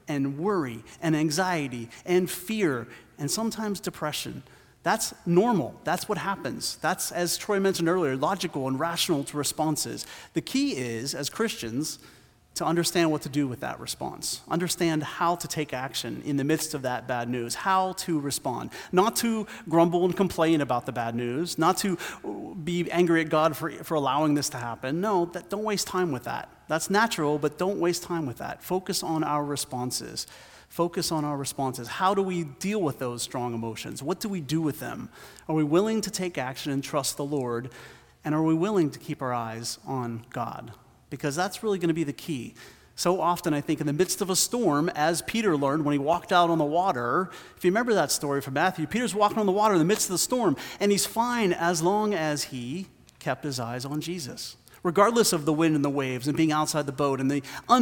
and worry and anxiety and fear and sometimes depression. That's normal. That's what happens. That's, as Troy mentioned earlier, logical and rational to responses. The key is, as Christians, to understand what to do with that response. Understand how to take action in the midst of that bad news, how to respond. Not to grumble and complain about the bad news, not to be angry at God for allowing this to happen. No, don't waste time with that. That's natural, but don't waste time with that. Focus on our responses. Focus on our responses. How do we deal with those strong emotions? What do we do with them? Are we willing to take action and trust the Lord? And are we willing to keep our eyes on God? Because that's really going to be the key. So often, I think, in the midst of a storm, as Peter learned when he walked out on the water, if you remember that story from Matthew, Peter's walking on the water in the midst of the storm, and he's fine as long as he kept his eyes on Jesus. Regardless of the wind and the waves and being outside the boat and the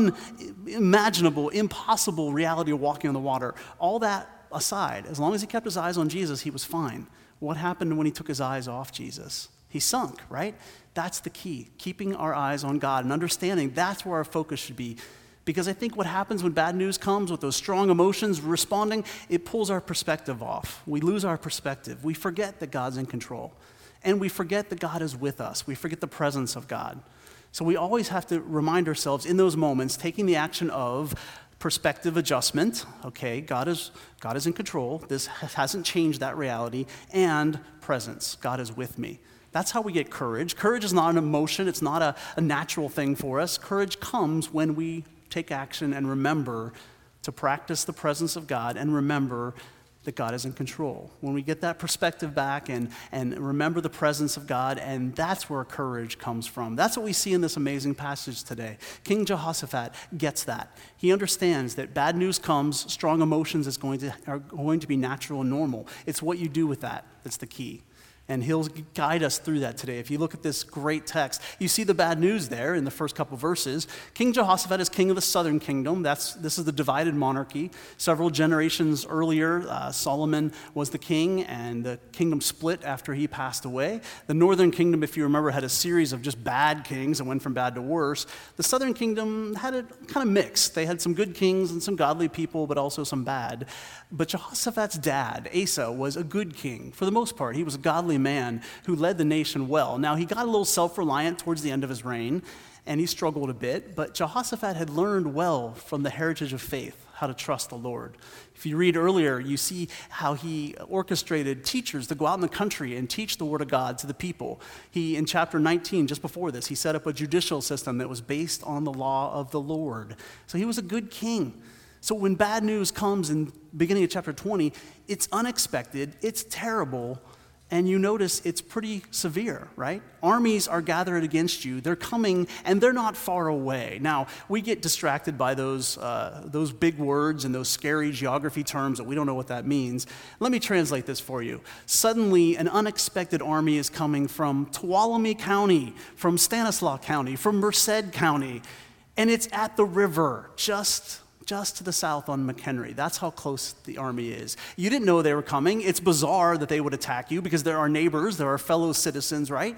unimaginable, impossible reality of walking on the water, all that aside, as long as he kept his eyes on Jesus, he was fine. What happened when he took his eyes off Jesus? He sunk, right? That's the key, keeping our eyes on God and understanding that's where our focus should be. Because I think what happens when bad news comes with those strong emotions responding, it pulls our perspective off. We lose our perspective. We forget that God's in control. And we forget that God is with us. We forget the presence of God. So we always have to remind ourselves in those moments, taking the action of perspective adjustment. Okay, God is in control. This hasn't changed that reality. And presence. God is with me. That's how we get courage. Courage is not an emotion. It's not a natural thing for us. Courage comes when we take action and remember to practice the presence of God and remember that God is in control. When we get that perspective back and remember the presence of God, and that's where courage comes from. That's what we see in this amazing passage today. King Jehoshaphat gets that. He understands that bad news comes, strong emotions are going to be natural and normal. It's what you do with that that's the key. And he'll guide us through that today. If you look at this great text, you see the bad news there in the first couple verses. King Jehoshaphat is king of the southern kingdom. This is the divided monarchy. Several generations earlier, Solomon was the king, and the kingdom split after he passed away. The northern kingdom, if you remember, had a series of just bad kings that went from bad to worse. The southern kingdom had a kind of mix. They had some good kings and some godly people, but also some bad. But Jehoshaphat's dad, Asa, was a good king. For the most part, he was a godly man who led the nation well. Now, he got a little self-reliant towards the end of his reign, and he struggled a bit, but Jehoshaphat had learned well from the heritage of faith how to trust the Lord. If you read earlier, you see how he orchestrated teachers to go out in the country and teach the word of God to the people. In chapter 19, just before this, he set up a judicial system that was based on the law of the Lord. So he was a good king. So when bad news comes in the beginning of chapter 20, it's unexpected, it's terrible, and you notice it's pretty severe, right? Armies are gathered against you. They're coming, and they're not far away. Now, we get distracted by those big words and those scary geography terms that we don't know what that means. Let me translate this for you. Suddenly, an unexpected army is coming from Tuolumne County, from Stanislaus County, from Merced County, and it's at the river, just to the south on McHenry. That's how close the army is. You didn't know they were coming. It's bizarre that they would attack you because they're our neighbors, they're our fellow citizens, right?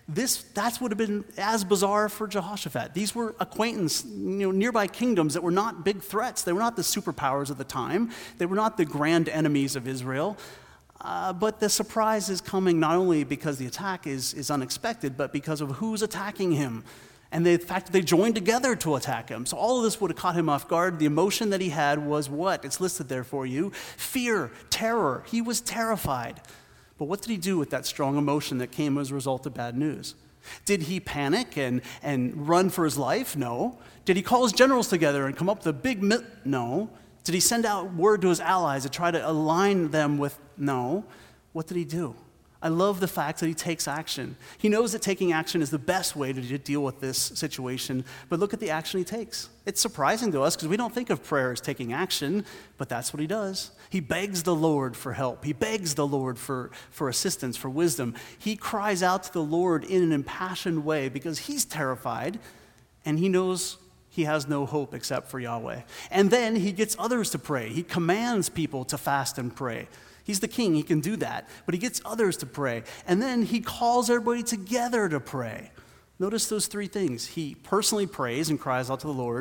That would have been as bizarre for Jehoshaphat. These were nearby kingdoms that were not big threats. They were not the superpowers of the time. They were not the grand enemies of Israel. But the surprise is coming not only because the attack is unexpected, but because of who's attacking him. And the fact that they joined together to attack him. So all of this would have caught him off guard. The emotion that he had was what? It's listed there for you. Fear, terror. He was terrified. But what did he do with that strong emotion that came as a result of bad news? Did he panic and run for his life? No. Did he call his generals together and come up with a big No. Did he send out word to his allies to try to align them with? No. What did he do? I love the fact that he takes action. He knows that taking action is the best way to deal with this situation, but look at the action he takes. It's surprising to us because we don't think of prayer as taking action, but that's what he does. He begs the Lord for help. He begs the Lord for assistance, for wisdom. He cries out to the Lord in an impassioned way because he's terrified and he knows he has no hope except for Yahweh. And then he gets others to pray. He commands people to fast and pray. He's the king, he can do that, but he gets others to pray. And then he calls everybody together to pray. Notice those three things. He personally prays and cries out to the Lord.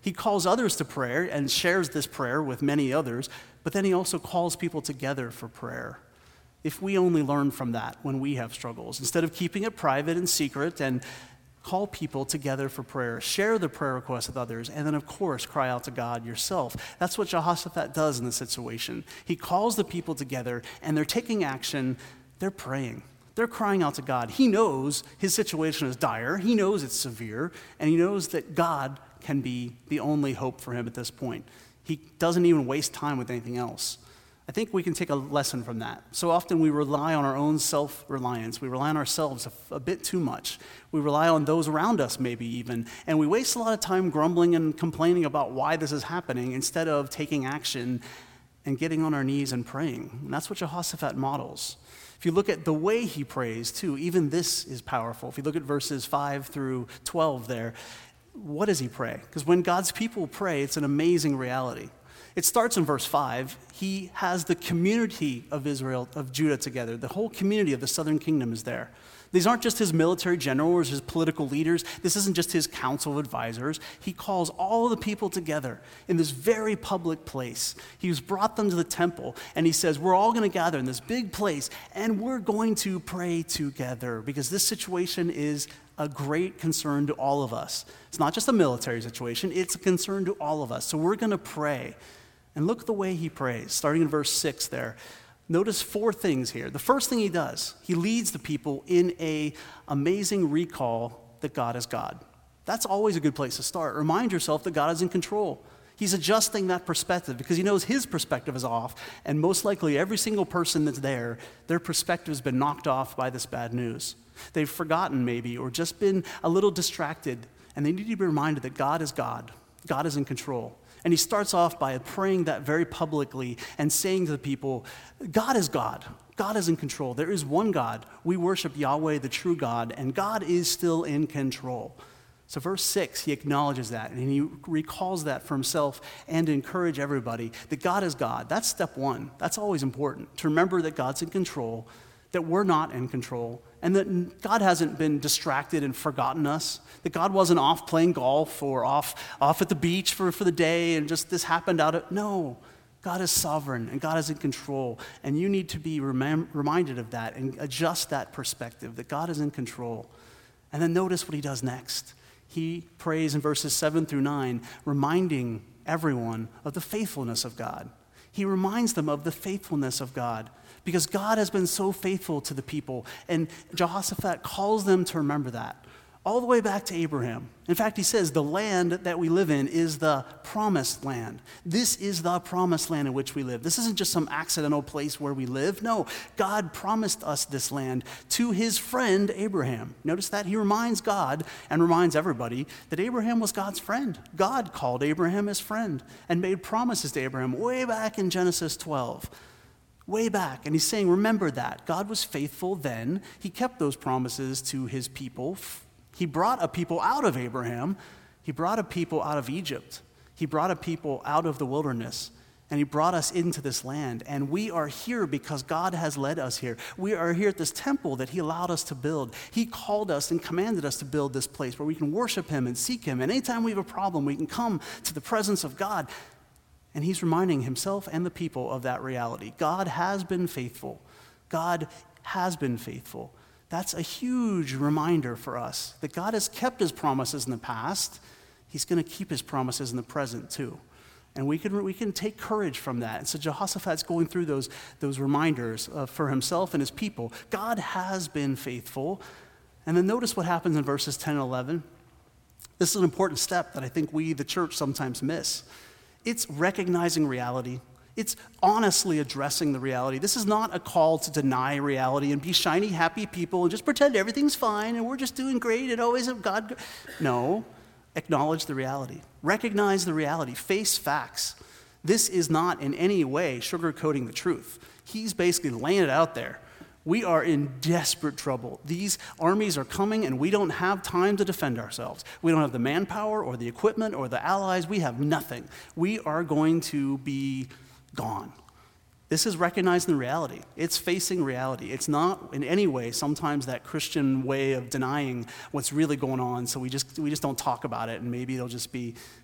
He calls others to prayer and shares this prayer with many others, but then he also calls people together for prayer. If we only learn from that when we have struggles, instead of keeping it private and secret, and call people together for prayer, share the prayer requests with others, and then, of course, cry out to God yourself. That's what Jehoshaphat does in this situation. He calls the people together, and they're taking action. They're praying. They're crying out to God. He knows his situation is dire. He knows it's severe, and he knows that God can be the only hope for him at this point. He doesn't even waste time with anything else. I think we can take a lesson from that. So often we rely on our own self-reliance. We rely on ourselves a bit too much. We rely on those around us maybe even, and we waste a lot of time grumbling and complaining about why this is happening instead of taking action and getting on our knees and praying. And that's what Jehoshaphat models. If you look at the way he prays too, even this is powerful. If you look at verses 5 through 12 there, what does he pray? Because when God's people pray, it's an amazing reality. It starts in verse 5. He has the community of Israel, of Judah together. The whole community of the southern kingdom is there. These aren't just his military generals, his political leaders. This isn't just his council of advisors. He calls all of the people together in this very public place. He's brought them to the temple, and he says, we're all going to gather in this big place, and we're going to pray together because this situation is a great concern to all of us. It's not just a military situation. It's a concern to all of us. So we're going to pray. And look at the way he prays, starting in verse 6 there. Notice 4 things here. The first thing he does, he leads the people in an amazing recall that God is God. That's always a good place to start. Remind yourself that God is in control. He's adjusting that perspective because he knows his perspective is off, and most likely every single person that's there, their perspective has been knocked off by this bad news. They've forgotten maybe or just been a little distracted, and they need to be reminded that God is God. God is in control. And he starts off by praying that very publicly and saying to the people, God is God. God is in control. There is one God. We worship Yahweh, the true God, and God is still in control. So verse 6, he acknowledges that, and he recalls that for himself and to encourage everybody that God is God. That's step one. That's always important, to remember that God's in control, that we're not in control, and that God hasn't been distracted and forgotten us, that God wasn't off playing golf or off at the beach for the day and just this happened out of, no. God is sovereign and God is in control, and you need to be reminded of that and adjust that perspective, that God is in control. And then notice what he does next. He prays in verses 7 through 9, reminding everyone of the faithfulness of God. He reminds them of the faithfulness of God because God has been so faithful to the people, and Jehoshaphat calls them to remember that all the way back to Abraham. In fact, he says the land that we live in is the promised land. This is the promised land in which we live. This isn't just some accidental place where we live. No, God promised us this land to his friend Abraham. Notice that he reminds God and reminds everybody that Abraham was God's friend. God called Abraham his friend and made promises to Abraham way back in Genesis 12. Way back. And he's saying, remember that. God was faithful then. He kept those promises to his people. He brought a people out of Abraham. He brought a people out of Egypt. He brought a people out of the wilderness. And he brought us into this land. And we are here because God has led us here. We are here at this temple that he allowed us to build. He called us and commanded us to build this place where we can worship him and seek him. And anytime we have a problem, we can come to the presence of God. And he's reminding himself and the people of that reality. God has been faithful. God has been faithful. That's a huge reminder for us that God has kept his promises in the past. He's going to keep his promises in the present too. And we can take courage from that. And so Jehoshaphat's going through those reminders for himself and his people. God has been faithful. And then notice what happens in verses 10 and 11. This is an important step that I think we, the church, sometimes miss. It's recognizing reality. It's honestly addressing the reality. This is not a call to deny reality and be shiny, happy people and just pretend everything's fine and we're just doing great and always have God. No, acknowledge the reality. Recognize the reality. Face facts. This is not in any way sugarcoating the truth. He's basically laying it out there. We are in desperate trouble. These armies are coming and we don't have time to defend ourselves. We don't have the manpower or the equipment or the allies. We have nothing. We are going to be gone. This is recognizing the reality. It's facing reality. It's not in any way sometimes that Christian way of denying what's really going on, so we just don't talk about it and maybe it'll just be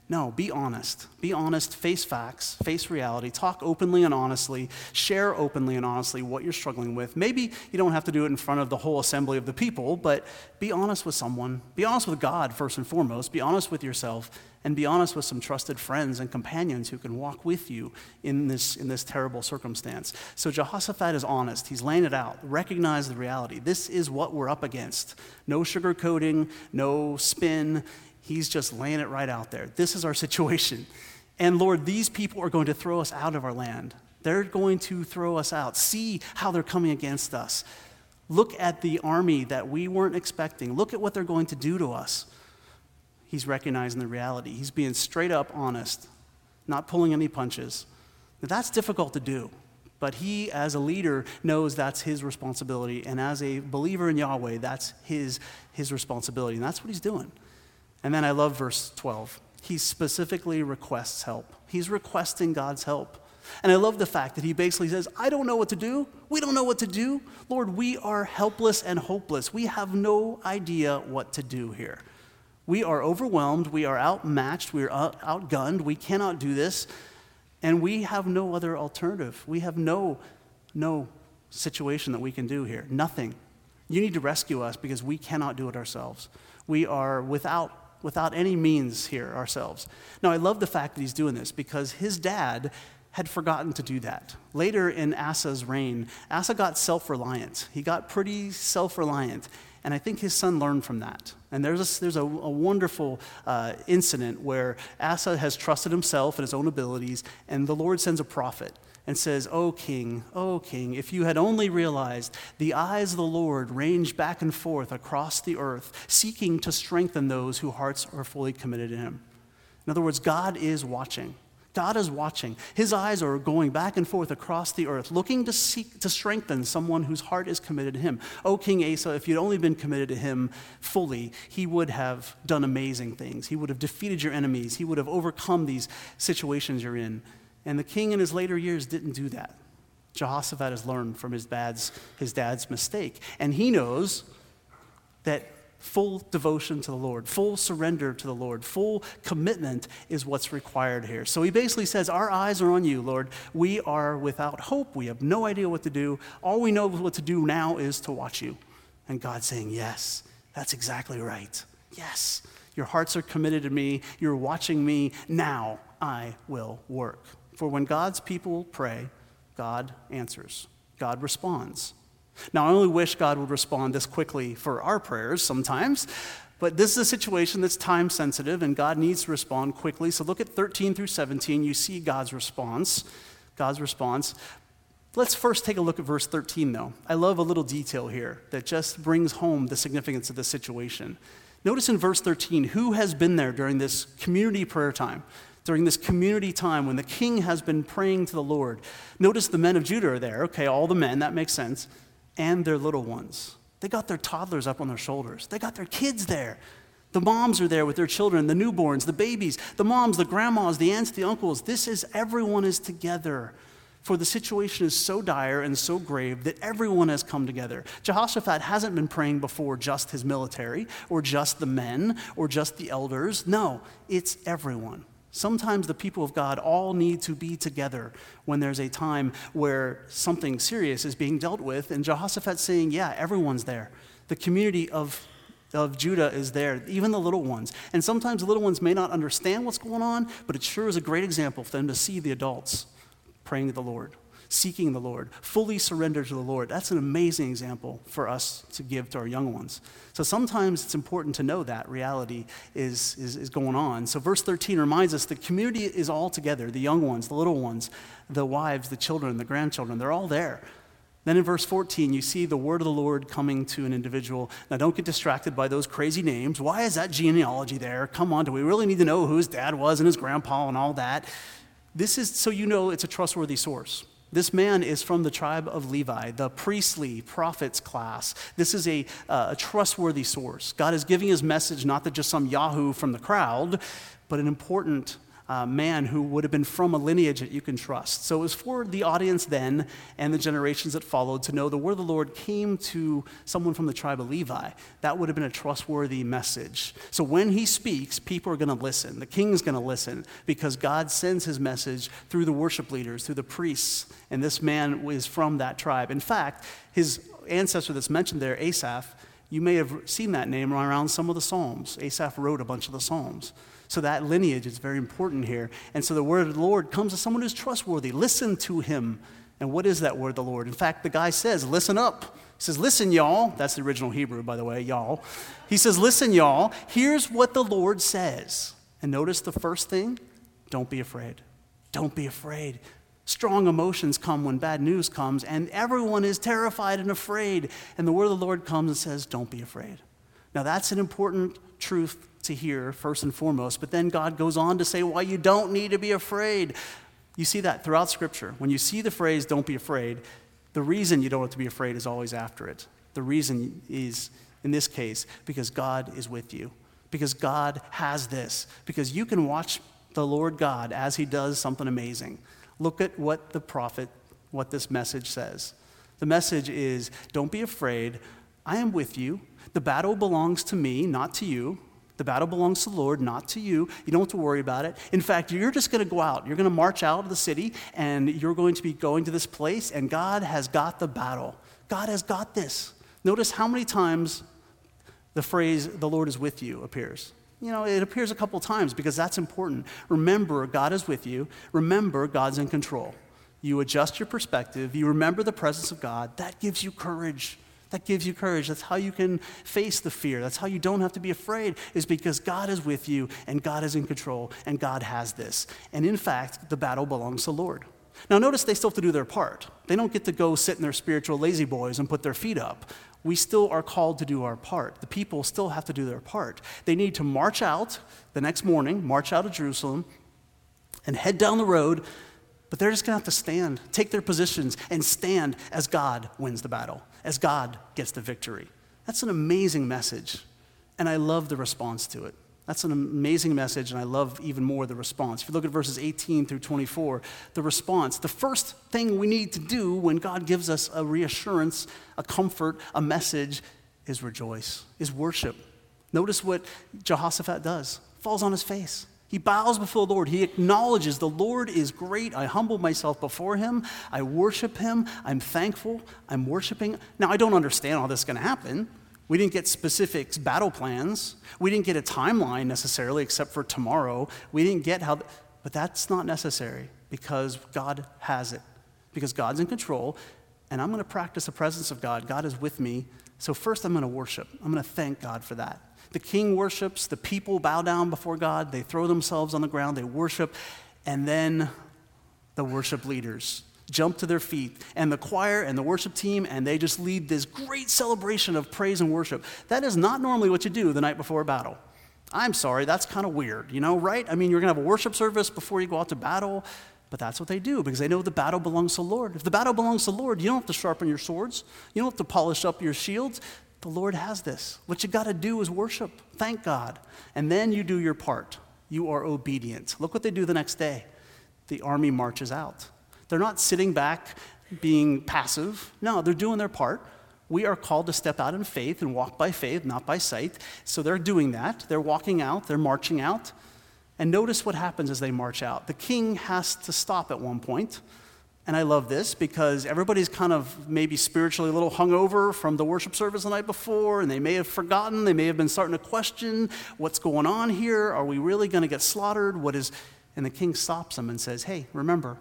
No, be honest. Be honest, face facts, face reality, talk openly and honestly, share openly and honestly what you're struggling with. Maybe you don't have to do it in front of the whole assembly of the people, but be honest with someone. Be honest with God first and foremost. Be honest with yourself, and be honest with some trusted friends and companions who can walk with you in this terrible circumstance. So Jehoshaphat is honest. He's laying it out. Recognize the reality. This is what we're up against. No sugarcoating, no spin. He's just laying it right out there. This is our situation. And Lord, these people are going to throw us out of our land. They're going to throw us out. See how they're coming against us. Look at the army that we weren't expecting. Look at what they're going to do to us. He's recognizing the reality. He's being straight up honest, not pulling any punches. Now, that's difficult to do, but he, as a leader, knows that's his responsibility. And as a believer in Yahweh, that's his responsibility. And that's what he's doing. And then I love verse 12. He specifically requests help. He's requesting God's help. And I love the fact that he basically says, I don't know what to do. We don't know what to do. Lord, we are helpless and hopeless. We have no idea what to do here. We are overwhelmed. We are outmatched. We are outgunned. We cannot do this. And we have no other alternative. We have no situation that we can do here. Nothing. You need to rescue us because we cannot do it ourselves. We are without any means here ourselves. Now, I love the fact that he's doing this because his dad had forgotten to do that. Later in Asa's reign, Asa got self-reliant. He got pretty self-reliant, and I think his son learned from that. And there's a wonderful incident where Asa has trusted himself and his own abilities, and the Lord sends a prophet and says, O king, if you had only realized the eyes of the Lord range back and forth across the earth, seeking to strengthen those whose hearts are fully committed to him. In other words, God is watching. God is watching. His eyes are going back and forth across the earth, looking to seek to strengthen someone whose heart is committed to him. O King Asa, if you'd only been committed to him fully, he would have done amazing things. He would have defeated your enemies. He would have overcome these situations you're in. And the king in his later years didn't do that. Jehoshaphat has learned from his dad's mistake. And he knows that full devotion to the Lord, full surrender to the Lord, full commitment is what's required here. So he basically says, our eyes are on you, Lord. We are without hope. We have no idea what to do. All we know what to do now is to watch you. And God's saying, yes, that's exactly right. Yes, your hearts are committed to me. You're watching me. Now I will work. For when God's people pray, God answers. God responds. Now, I only wish God would respond this quickly for our prayers sometimes, but this is a situation that's time sensitive and God needs to respond quickly. So look at 13 through 17. You see God's response. Let's first take a look at verse 13, though. I love a little detail here that just brings home the significance of this situation. Notice in verse 13, who has been there during this community prayer time? During this community time when the king has been praying to the Lord. Notice the men of Judah are there. Okay, all the men, that makes sense. And their little ones. They got their toddlers up on their shoulders. They got their kids there. The moms are there with their children, the newborns, the babies, the moms, the grandmas, the aunts, the uncles. Everyone is together. For the situation is so dire and so grave that everyone has come together. Jehoshaphat hasn't been praying before just his military or just the men or just the elders. No, it's everyone. Sometimes the people of God all need to be together when there's a time where something serious is being dealt with. And Jehoshaphat's saying, yeah, everyone's there. The community of Judah is there, even the little ones. And sometimes the little ones may not understand what's going on, but it sure is a great example for them to see the adults praying to the Lord, seeking the Lord, fully surrendered to the Lord. That's an amazing example for us to give to our young ones. So sometimes it's important to know that reality is going on. So verse 13 reminds us the community is all together, the young ones, the little ones, the wives, the children, the grandchildren, they're all there. Then in verse 14, you see the word of the Lord coming to an individual. Now don't get distracted by those crazy names. Why is that genealogy there? Come on, do we really need to know who his dad was and his grandpa and all that? This is so you know it's a trustworthy source. This man is from the tribe of Levi, the priestly prophets class. This is a trustworthy source. God is giving his message not to just some Yahoo from the crowd, but an important man who would have been from a lineage that you can trust. So it was for the audience then and the generations that followed to know the word of the Lord came to someone from the tribe of Levi. That would have been a trustworthy message. So when he speaks, people are going to listen. The king's going to listen because God sends his message through the worship leaders, through the priests, and this man is from that tribe. In fact, his ancestor that's mentioned there, Asaph, you may have seen that name around some of the Psalms. Asaph wrote a bunch of the Psalms. So that lineage is very important here. And so the word of the Lord comes to someone who's trustworthy. Listen to him. And what is that word of the Lord? In fact, the guy says, listen up. He says, listen, y'all. That's the original Hebrew, by the way, y'all. He says, listen, y'all. Here's what the Lord says. And notice the first thing, don't be afraid. Don't be afraid. Strong emotions come when bad news comes, and everyone is terrified and afraid. And the word of the Lord comes and says, don't be afraid. Now, that's an important truth to hear, first and foremost. But then God goes on to say why you don't need to be afraid. You see that throughout Scripture. When you see the phrase, don't be afraid, the reason you don't have to be afraid is always after it. The reason is, in this case, because God is with you. Because God has this. Because you can watch the Lord God as he does something amazing. Look at what this message says. The message is, don't be afraid. I am with you. The battle belongs to me, not to you. The battle belongs to the Lord, not to you. You don't have to worry about it. In fact, you're just going to go out. You're going to march out of the city, and you're going to be going to this place, and God has got the battle. God has got this. Notice how many times the phrase, the Lord is with you, appears. You know, it appears a couple times because that's important. Remember, God is with you. Remember, God's in control. You adjust your perspective. You remember the presence of God. That gives you courage. That gives you courage. That's how you can face the fear. That's how you don't have to be afraid, is because God is with you and God is in control and God has this. And in fact, the battle belongs to the Lord. Now notice they still have to do their part. They don't get to go sit in their spiritual lazy boys and put their feet up. We still are called to do our part. The people still have to do their part. They need to march out the next morning, march out of Jerusalem, and head down the road, but they're just going to have to stand, take their positions, and stand as God wins the battle, as God gets the victory. That's an amazing message, and I love the response to it. That's an amazing message, and I love even more the response. If you look at verses 18 through 24, the response, the first thing we need to do when God gives us a reassurance, a comfort, a message, is rejoice, is worship. Notice what Jehoshaphat does. Falls on his face. He bows before the Lord. He acknowledges the Lord is great. I humble myself before him. I worship him. I'm thankful. I'm worshiping. Now, I don't understand how this is going to happen. We didn't get specific battle plans. We didn't get a timeline necessarily, except for tomorrow. We didn't get how, but that's not necessary because God has it. Because God's in control, and I'm going to practice the presence of God. God is with me. So first I'm going to worship. I'm going to thank God for that. The king worships. The people bow down before God. They throw themselves on the ground. They worship. And then the worship leaders jump to their feet, and the choir and the worship team, and they just lead this great celebration of praise and worship. That is not normally what you do the night before a battle. I'm sorry, that's kind of weird, right? I mean, you're going to have a worship service before you go out to battle, but that's what they do because they know the battle belongs to the Lord. If the battle belongs to the Lord, you don't have to sharpen your swords. You don't have to polish up your shields. The Lord has this. What you got to do is worship, thank God, and then you do your part. You are obedient. Look what they do the next day. The army marches out. They're not sitting back being passive. No, they're doing their part. We are called to step out in faith and walk by faith, not by sight. So they're doing that. They're walking out. They're marching out. And notice what happens as they march out. The king has to stop at one point. And I love this because everybody's kind of maybe spiritually a little hungover from the worship service the night before, and they may have forgotten. They may have been starting to question what's going on here. Are we really going to get slaughtered? And the king stops them and says, hey, remember,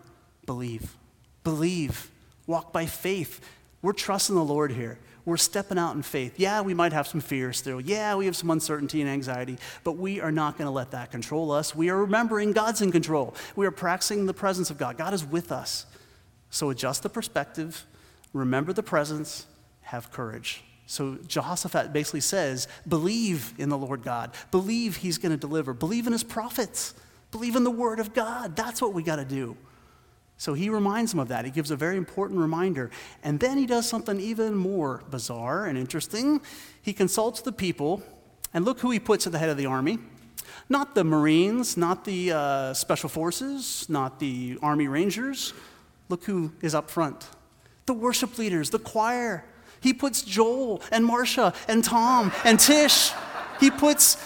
believe, walk by faith. We're trusting the Lord here. We're stepping out in faith. Yeah, we might have some fear still. Yeah, we have some uncertainty and anxiety, but we are not going to let that control us. We are remembering God's in control. We are practicing the presence of God. God is with us. So adjust the perspective, remember the presence, have courage. So Jehoshaphat basically says, believe in the Lord God. Believe he's going to deliver. Believe in his prophets. Believe in the word of God. That's what we got to do. So he reminds them of that. He gives a very important reminder. And then he does something even more bizarre and interesting. He consults the people, and look who he puts at the head of the army. Not the Marines, not the Special Forces, not the Army Rangers. Look who is up front. The worship leaders, the choir. He puts Joel and Marcia and Tom and Tish. He puts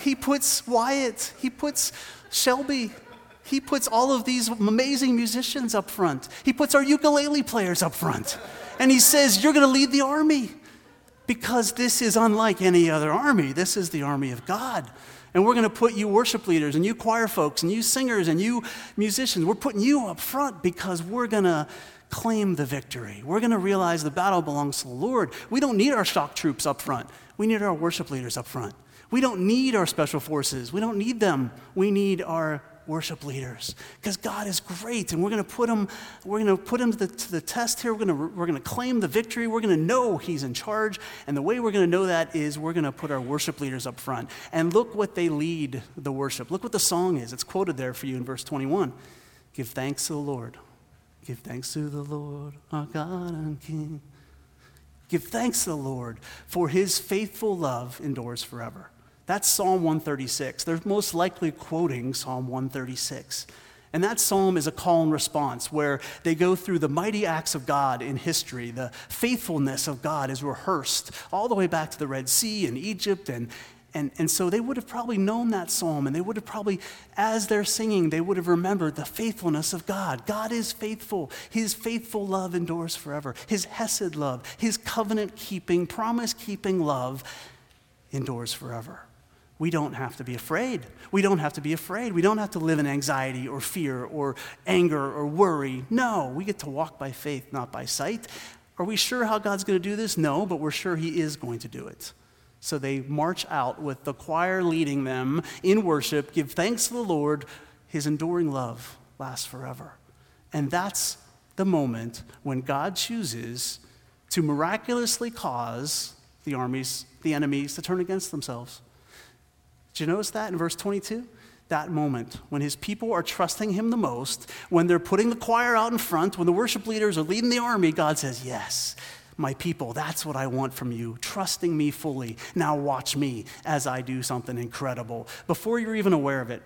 Wyatt. He puts Shelby. He puts all of these amazing musicians up front. He puts our ukulele players up front. And he says, you're going to lead the army because this is unlike any other army. This is the army of God. And we're going to put you worship leaders and you choir folks and you singers and you musicians. We're putting you up front because we're going to claim the victory. We're going to realize the battle belongs to the Lord. We don't need our shock troops up front. We need our worship leaders up front. We don't need our special forces. We don't need them. We need our worship leaders because God is great, and we're going to put him to the test here. We're going to claim the victory. We're going to know he's in charge, and the way we're going to know that is we're going to put our worship leaders up front. And look what they lead the worship. Look what the song is. It's quoted there for you in verse 21. Give thanks to the Lord. Give thanks to the Lord, our God and King. Give thanks to the Lord, for his faithful love endures forever. That's Psalm 136. They're most likely quoting Psalm 136. And that psalm is a call and response where they go through the mighty acts of God in history. The faithfulness of God is rehearsed all the way back to the Red Sea and Egypt. And so they would have probably known that psalm, and they would have probably, as they're singing, they would have remembered the faithfulness of God. God is faithful. His faithful love endures forever. His hesed love, his covenant-keeping, promise-keeping love endures forever. We don't have to be afraid. We don't have to be afraid. We don't have to live in anxiety or fear or anger or worry. No, we get to walk by faith, not by sight. Are we sure how God's going to do this? No, but we're sure he is going to do it. So they march out with the choir leading them in worship, give thanks to the Lord, his enduring love lasts forever. And that's the moment when God chooses to miraculously cause the enemies to turn against themselves. Did you notice that in verse 22? That moment when his people are trusting him the most, when they're putting the choir out in front, when the worship leaders are leading the army, God says, yes, my people, that's what I want from you, trusting me fully. Now watch me as I do something incredible. Before you're even aware of it,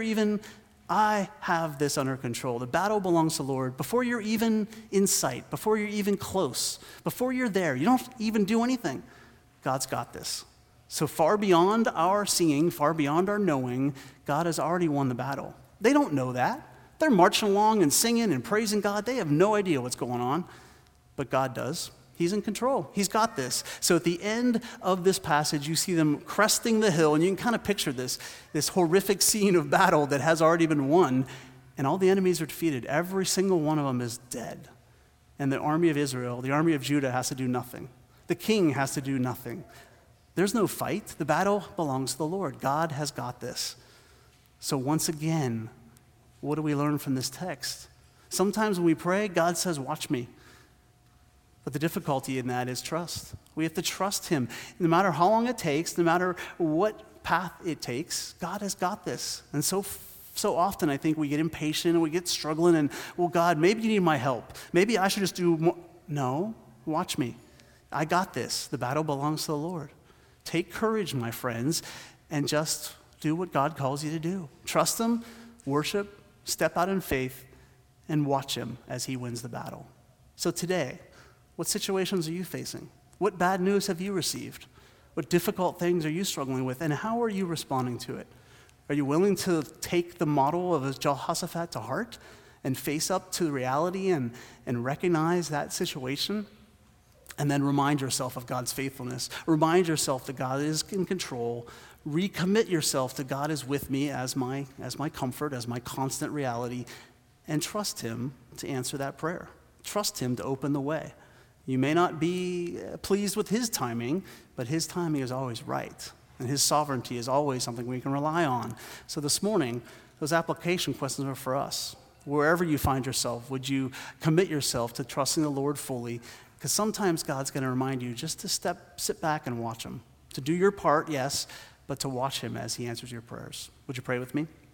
I have this under control. The battle belongs to the Lord. Before you're even in sight, before you're even close, before you're there, you don't even do anything. God's got this. So far beyond our seeing, far beyond our knowing, God has already won the battle. They don't know that. They're marching along and singing and praising God. They have no idea what's going on, but God does. He's in control. He's got this. So at the end of this passage, you see them cresting the hill, and you can kind of picture this horrific scene of battle that has already been won, and all the enemies are defeated. Every single one of them is dead. And the army of Israel, the army of Judah has to do nothing. The king has to do nothing. There's no fight. The battle belongs to the Lord. God has got this. So once again, what do we learn from this text? Sometimes when we pray, God says, watch me. But the difficulty in that is trust. We have to trust him. No matter how long it takes, no matter what path it takes, God has got this. And so often I think we get impatient and we get struggling and, well, God, maybe you need my help. Maybe I should just do more. No, watch me. I got this. The battle belongs to the Lord. Take courage, my friends, and just do what God calls you to do. Trust him, worship, step out in faith, and watch him as he wins the battle. So today, what situations are you facing? What bad news have you received? What difficult things are you struggling with, and how are you responding to it? Are you willing to take the model of Jehoshaphat to heart and face up to the reality and recognize that situation? And then remind yourself of God's faithfulness. Remind yourself that God is in control. Recommit yourself to God is with me as my comfort, as my constant reality, and trust him to answer that prayer. Trust him to open the way. You may not be pleased with his timing, but his timing is always right. And his sovereignty is always something we can rely on. So this morning, those application questions are for us. Wherever you find yourself, would you commit yourself to trusting the Lord fully? Because sometimes God's going to remind you just to sit back and watch him. To do your part, yes, but to watch him as he answers your prayers. Would you pray with me?